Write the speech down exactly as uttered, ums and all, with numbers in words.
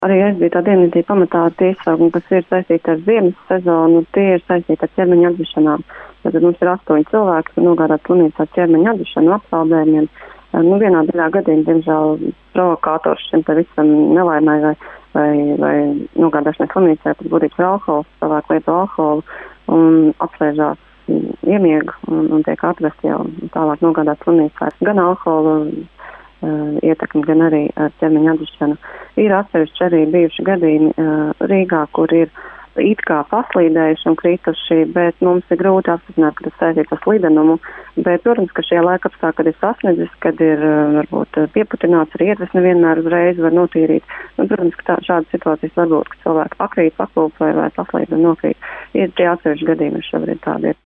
Arī aizbītā dienvidī pamatā tie izsaukumi, kas ir saistīti ar ziemas sezonu, tie ir saistīti ar ķermeņa atdušanām. Tad mums ir astoņi cilvēki, kas nogādāt slimnīcā ķermeņa atdušanu apsaldējumiem. Nu, vienā daļā gadījumā, diemžēl, provokātors šim te visam nelaimai vai, vai, vai nogādāšanai slimnīcā, tad būtībā ir alkohols, cilvēki lieto alkoholu un apsēžās iemiega un, un tiek atvesti jau tālāk nogādāt slimnīcā. Gan alkoholu Uh, ietekmi, gan arī ar ķermeņa atdušanu. Ir atsevišķi arī bijuši gadījumi uh, Rīgā, kur ir it kā paslīdējuši un krituši, bet mums ir grūti apstiprināt, ka tas saistīts ar slidenumu. Bet, protams, ka šie laika apstākļi, kad ir sasniedzis, kad ir uh, varbūt pieputināts, arī iedves nevienmēr uzreiz var notīrīt. Un, protams, ka tā, šādas situācijas var būt, ka cilvēki pakrīt, paklūp vai, vai paslīd un nokrīt. Ir tie atsevišķi gadījumi, šobrīd tādi ir.